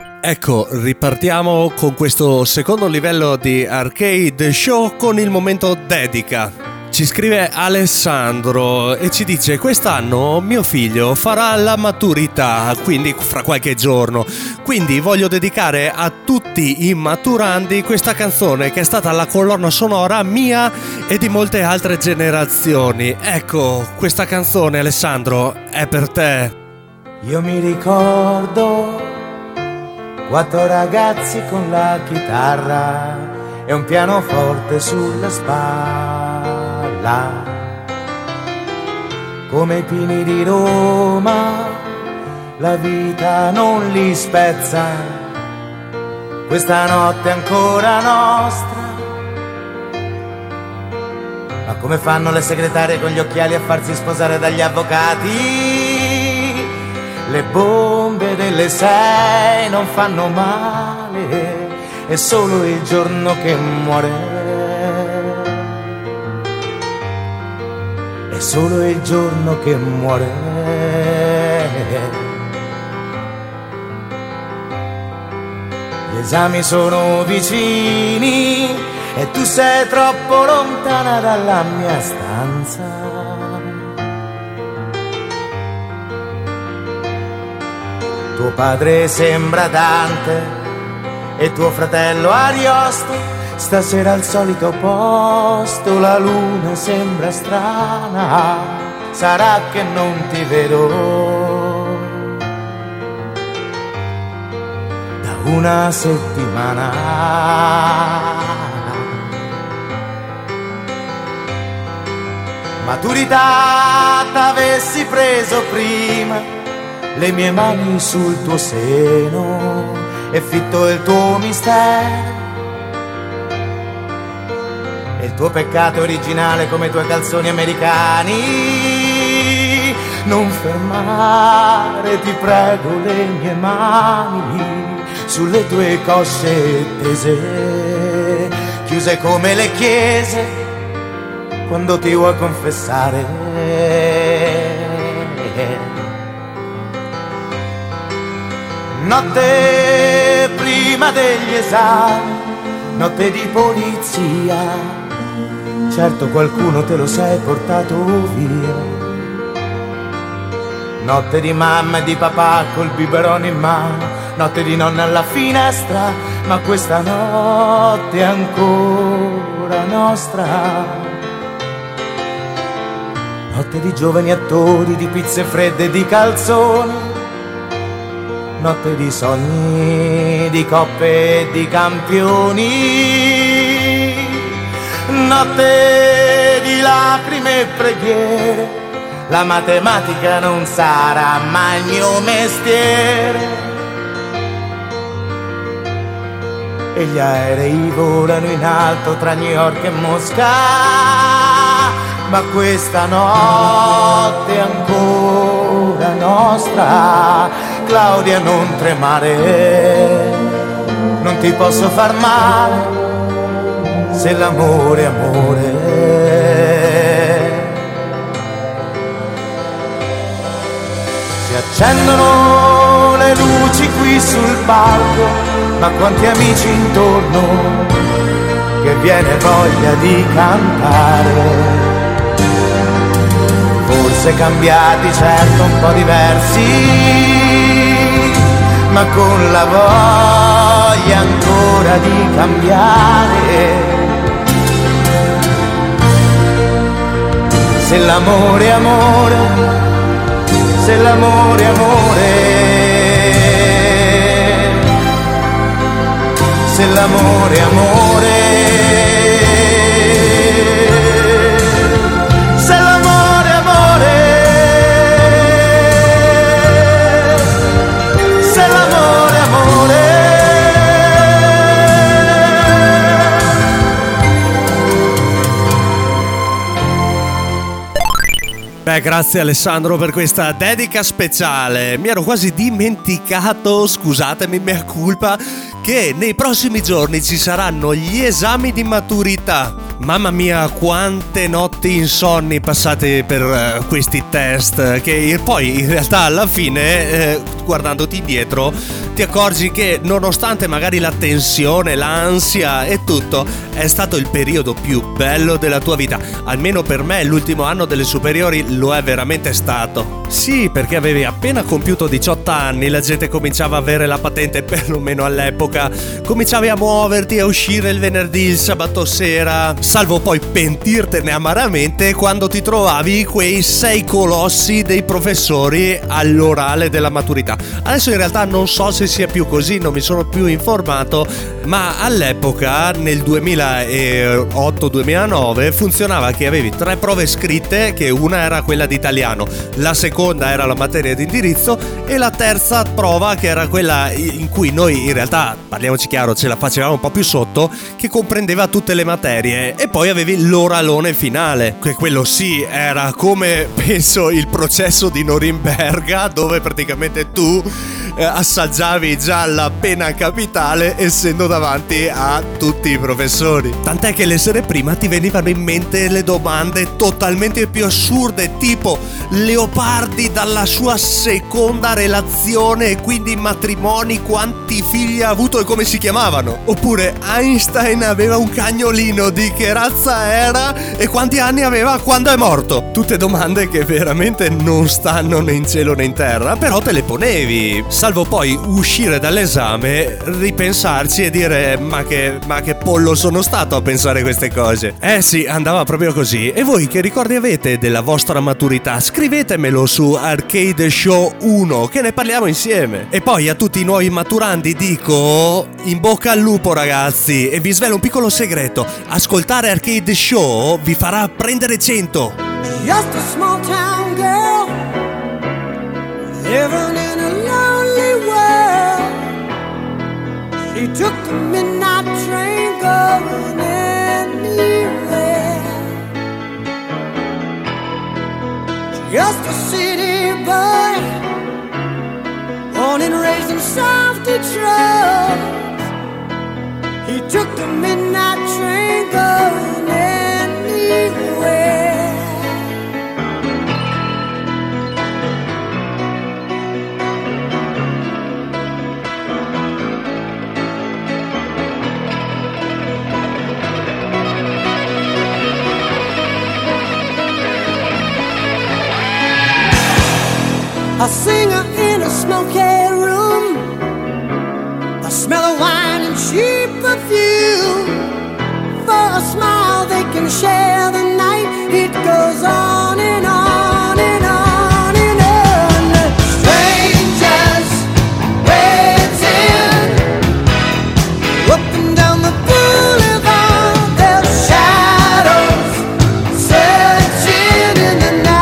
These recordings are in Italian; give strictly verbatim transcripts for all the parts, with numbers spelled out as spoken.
Ecco, ripartiamo con questo secondo livello di Arcade Show con il momento dedica. Ci scrive Alessandro e ci dice: quest'anno mio figlio farà la maturità, quindi fra qualche giorno, quindi voglio dedicare a tutti i maturandi questa canzone che è stata la colonna sonora mia e di molte altre generazioni. Ecco, questa canzone, Alessandro, è per te. Io mi ricordo quattro ragazzi con la chitarra e un pianoforte sulla spalla, come i pini di Roma, la vita non li spezza, questa notte è ancora nostra. Ma come fanno le segretarie con gli occhiali a farsi sposare dagli avvocati? Le bombe delle sei non fanno male, è solo il giorno che muore, è solo il giorno che muore. Gli esami sono vicini e tu sei troppo lontana dalla mia stanza. Tuo padre sembra Dante e tuo fratello Ariosto, stasera al solito posto, la luna sembra strana, sarà che non ti vedo da una settimana. Maturità t'avessi preso prima, le mie mani sul tuo seno e fitto il tuo mistero, e il tuo peccato originale come i tuoi calzoni americani. Non fermare, ti prego, le mie mani sulle tue cosce tese, chiuse come le chiese quando ti vuoi confessare. Notte prima degli esami, notte di polizia, certo qualcuno te lo sei portato via. Notte di mamma e di papà col biberone in mano, notte di nonna alla finestra, ma questa notte è ancora nostra. Notte di giovani attori, di pizze fredde e di calzoni, notte di sogni, di coppe e di campioni, notte di lacrime e preghiere, la matematica non sarà mai il mio mestiere, e gli aerei volano in alto tra New York e Mosca, ma questa notte è ancora nostra. Claudia, non tremare, non ti posso far male se l'amore è amore. Si accendono le luci qui sul palco, ma quanti amici intorno che viene voglia di cantare. Forse cambiati, certo un po' diversi, ma con la voglia ancora di cambiare. Se l'amore è amore, se l'amore è amore, se l'amore è amore. Beh, grazie Alessandro per questa dedica speciale. Mi ero quasi dimenticato, scusatemi, mea culpa, che nei prossimi giorni ci saranno gli esami di maturità. Mamma mia, quante notti insonni passate per uh, questi test, che poi in realtà alla fine, eh, guardandoti indietro, ti accorgi che nonostante magari la tensione, l'ansia e tutto, è stato il periodo più bello della tua vita. Almeno per me l'ultimo anno delle superiori lo è veramente stato. Sì, perché avevi appena compiuto diciotto anni, la gente cominciava a avere la patente, perlomeno all'epoca, cominciavi a muoverti, a uscire il venerdì, il sabato sera, salvo poi pentirtene amaramente quando ti trovavi quei sei colossi dei professori all'orale della maturità. Adesso in realtà non so se sia più così, non mi sono più informato, ma all'epoca nel duemilaotto duemilanove funzionava che avevi tre prove scritte, che una era quella di italiano, la seconda era la materia di indirizzo e la terza prova che era quella in cui noi in realtà, parliamoci chiaro, ce la facevamo un po' più sotto, che comprendeva tutte le materie, e poi avevi l'oralone finale, che quello sì era come penso il processo di Norimberga, dove praticamente tu eh, assaggiavi già la pena capitale essendo davanti a tutti i professori. Tant'è che le sere prima ti venivano in mente le domande totalmente più assurde, tipo Leopardi dalla sua seconda relazione e quindi matrimoni, quanti figli ha avuto e come si chiamavano? Oppure Einstein aveva un cagnolino, di che razza era e quanti anni aveva quando è morto? Tutte domande che veramente non stanno né in cielo né in terra, però te le ponevi, salvo poi uscire dall'esame, ripensarci e dire ma che, ma che pollo sono stato a pensare queste cose. Eh sì, andava proprio così. E voi che ricordi avete della vostra maturità? Scrivetemelo su Arcade Show uno, che ne parliamo insieme. E poi a tutti i nuovi maturandi dico in bocca al lupo, ragazzi, e vi svelo un piccolo segreto: ascoltare Arcade Show vi farà prendere cento. Just a small town girl living in a lonely world. She took the midnight train going anywhere. Just a city boy, born and raised in South Detroit. He took the midnight train going anywhere. A singer in a smoky room, a smell of wine and cheap perfume. For a smile they can share the night. It goes on and on and on and on. Strangers waiting up and down the boulevard. Their shadows searching in the night.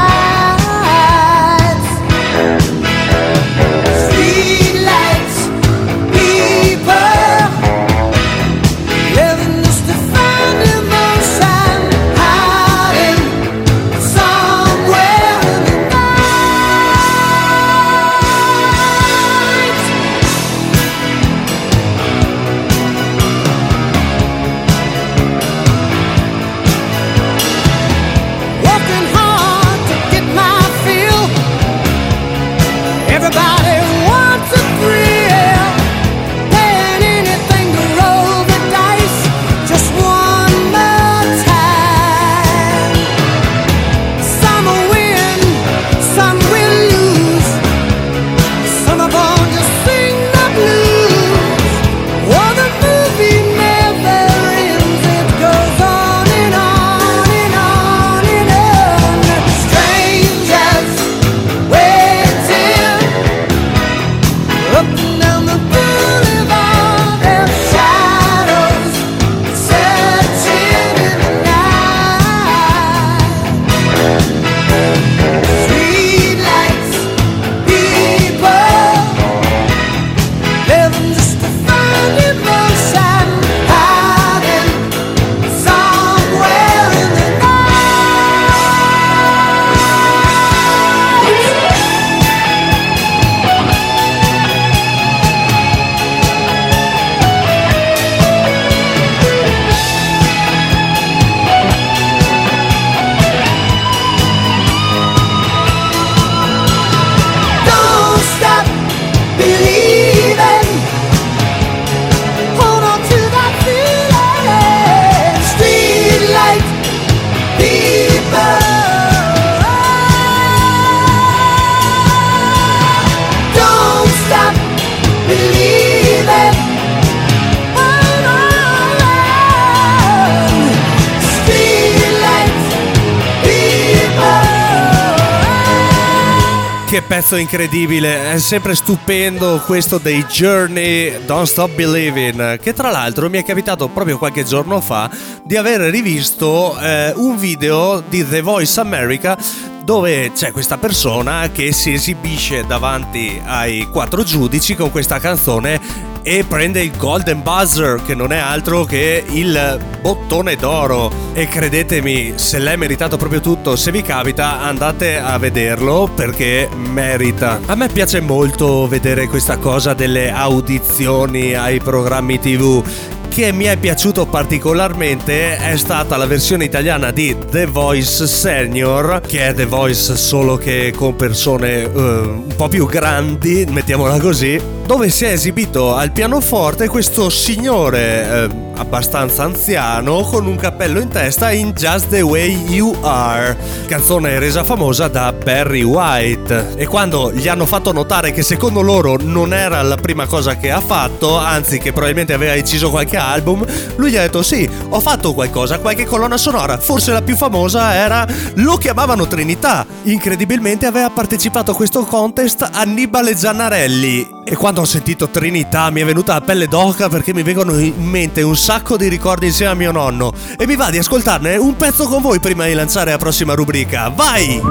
Che pezzo incredibile, è sempre stupendo questo dei Journey, Don't Stop Believing, che tra l'altro mi è capitato proprio qualche giorno fa di aver rivisto eh, un video di The Voice America dove c'è questa persona che si esibisce davanti ai quattro giudici con questa canzone e prende il Golden Buzzer, che non è altro che il bottone d'oro, e credetemi, se l'è meritato proprio tutto. Se vi capita andate a vederlo perché merita. A me piace molto vedere questa cosa delle audizioni ai programmi tivù. Che mi è piaciuto particolarmente è stata la versione italiana di The Voice Senior, che è The Voice solo che con persone uh, un po' più grandi, mettiamola così, dove si è esibito al pianoforte questo signore uh, abbastanza anziano con un cappello in testa in Just the Way You Are, canzone resa famosa da Barry White. E quando gli hanno fatto notare che secondo loro non era la prima cosa che ha fatto, anzi che probabilmente aveva inciso qualche album, lui gli ha detto sì, ho fatto qualcosa, qualche colonna sonora, forse la più famosa era, lo chiamavano Trinità. Incredibilmente aveva partecipato a questo contest Annibale Giannarelli, e quando ho sentito Trinità mi è venuta la pelle d'oca perché mi vengono in mente un sacco di ricordi insieme a mio nonno, e mi va di ascoltarne un pezzo con voi prima di lanciare la prossima rubrica. Vai!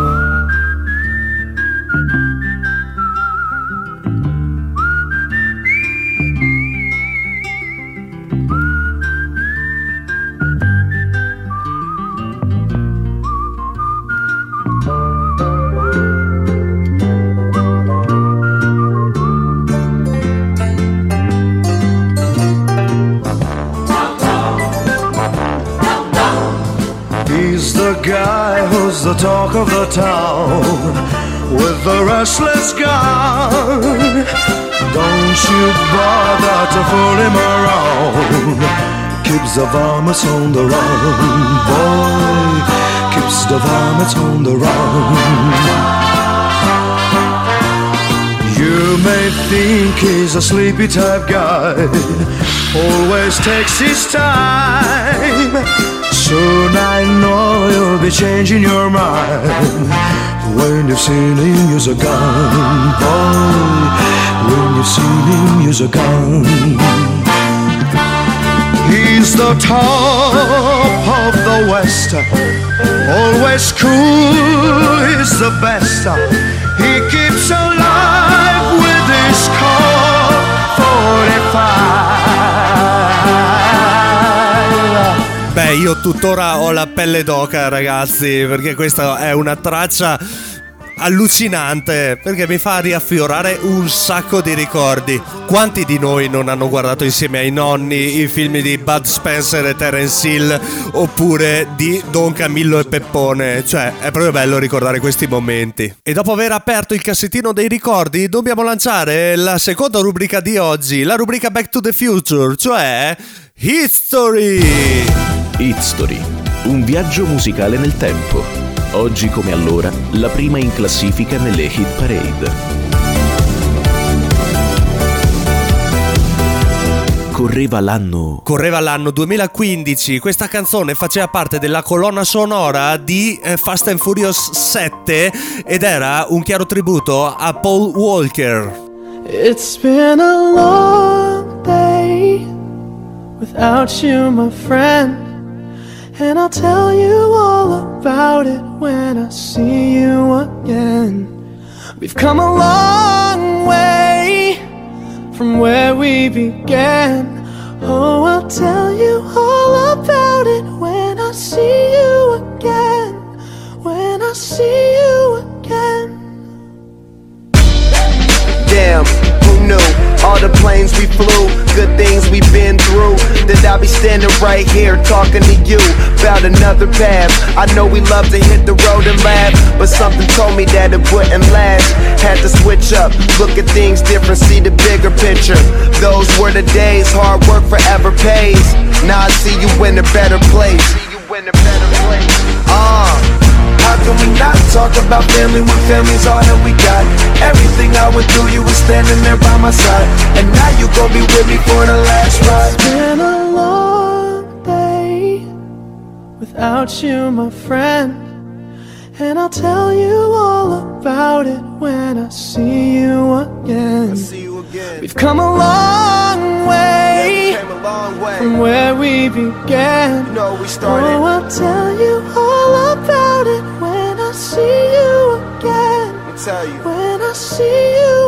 Guy who's the talk of the town with the restless gun. Don't you bother to fool him around. Keeps the varmints on the run, boy. Keeps the varmints on the run. You may think he's a sleepy type guy, always takes his time. Soon I know you'll be changing your mind when you've seen him use a gun, boy. When you've seen him use a gun. He's the top of the West, always cool, he's the best. He keeps alive with his Colt forty-five. Beh, io tuttora ho la pelle d'oca, ragazzi, perché questa è una traccia allucinante, perché mi fa riaffiorare un sacco di ricordi. Quanti di noi non hanno guardato insieme ai nonni i film di Bud Spencer e Terence Hill, oppure di Don Camillo e Peppone? Cioè, è proprio bello ricordare questi momenti. E dopo aver aperto il cassettino dei ricordi, dobbiamo lanciare la seconda rubrica di oggi, la rubrica Back to the Future, cioè History. History, un viaggio musicale nel tempo. Oggi come allora, la prima in classifica nelle hit parade. Correva l'anno Correva l'anno duemilaquindici. Questa canzone faceva parte della colonna sonora di Fast and Furious sette ed era un chiaro tributo a Paul Walker. It's been a long day without you, my friend, and I'll tell you all about it when I see you again. We've come a long way from where we began. Oh, I'll tell you all about it when I see you again. When I see you again. Damn, who knew? All the planes we flew, good things we've been through, that I'll be standing right here talking to you about another path. I know we love to hit the road and laugh, but something told me that it wouldn't last. Had to switch up, look at things different, see the bigger picture. Those were the days, hard work forever pays. Now I see you in a better place. See you in a better place. Uh How can we not talk about family when family's all that we got? Everything I went through, you were standing there by my side, and now you gon' be with me for the last ride. It's been a long day without you, my friend, And I'll tell you all about it when I see you again. I see you again. We've come a long way, yeah, we came a long way from where we began. You know we started. Oh, I'll tell you all about it when I see you again. Let me tell you. When I see you